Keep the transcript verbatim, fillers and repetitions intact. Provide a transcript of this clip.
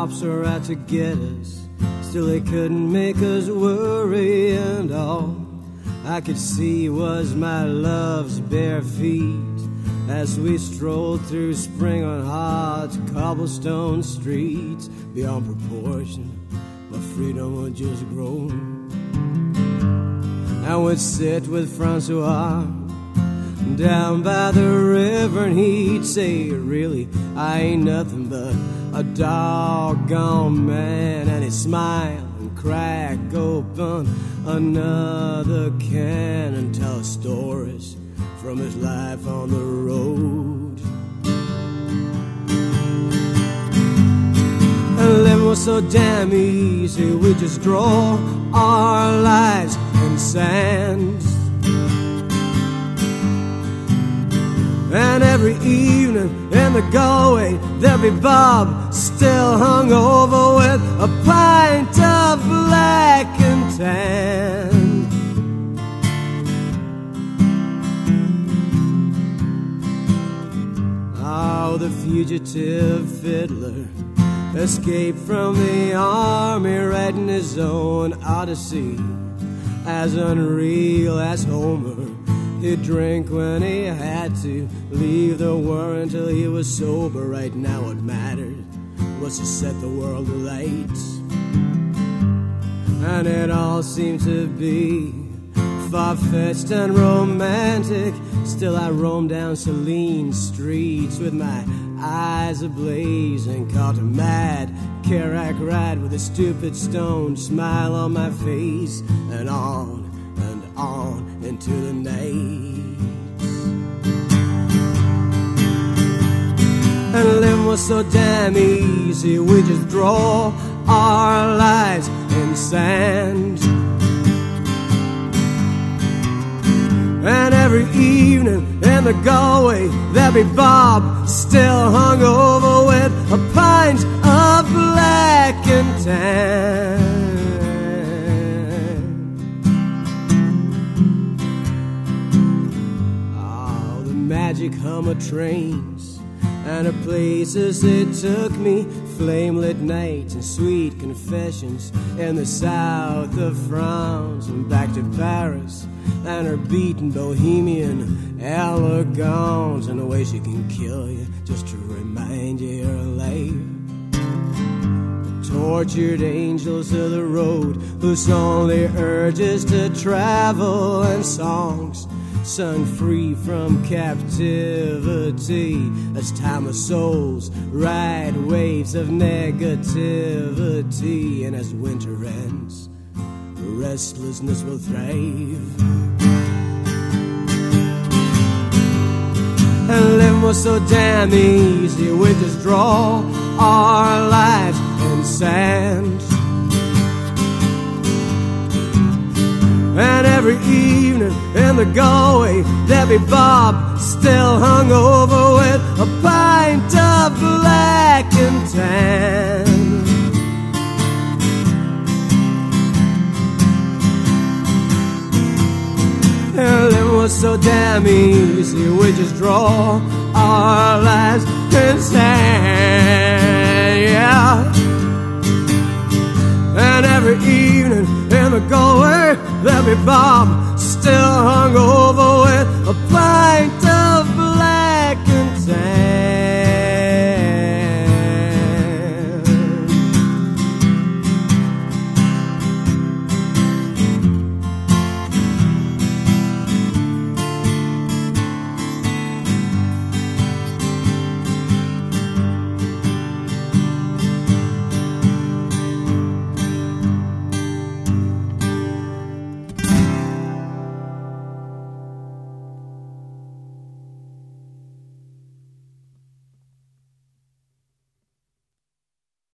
cops were out to get us, still they couldn't make us worry. And all I could see was my love's bare feet as we strolled through spring on hot cobblestone streets. Beyond proportion, my freedom would just grow. I would sit with Francois down by the river, and he'd say, really, I ain't nothing but a doggone man. And he'd smile and crack open another can and tell us stories from his life on the road. And living was so damn easy, we just draw our lives in sand. And every evening in the Galway, there'd be Bob still hung over with a pint of black and tan. Oh, the fugitive fiddler escaped from the army, writing his own odyssey as unreal as Homer. He'd drink when he had to, leave the war until he was sober. Right now what mattered was to set the world alight. And it all seemed to be far-fetched and romantic. Still I roamed down Saline streets with my eyes ablaze and caught a mad Kerouac ride with a stupid stone smile on my face. And on and on into the night. And living was so damn easy, we just draw our lives in sand. And every evening in the Galway, there'd be Bob still hung over with a pint of black and tan. Magic hum of trains and the places it took me, flame-lit nights and sweet confessions in the south of France, and back to Paris and her beaten bohemian elegance, and the way she can kill you just to remind you you're alive. The tortured angels of the road whose only urge is to travel, and songs sung free from captivity as timeless souls ride waves of negativity. And as winter ends, restlessness will thrive. And living was so damn easy, we just draw our lives in sand. And every evening in the Galway, there'd be Bob still hung over with a pint of black and tan. And it was so damn easy, we just draw our lives in sand, yeah. And every evening in the Galway, there'll be Bob still hung over with a pint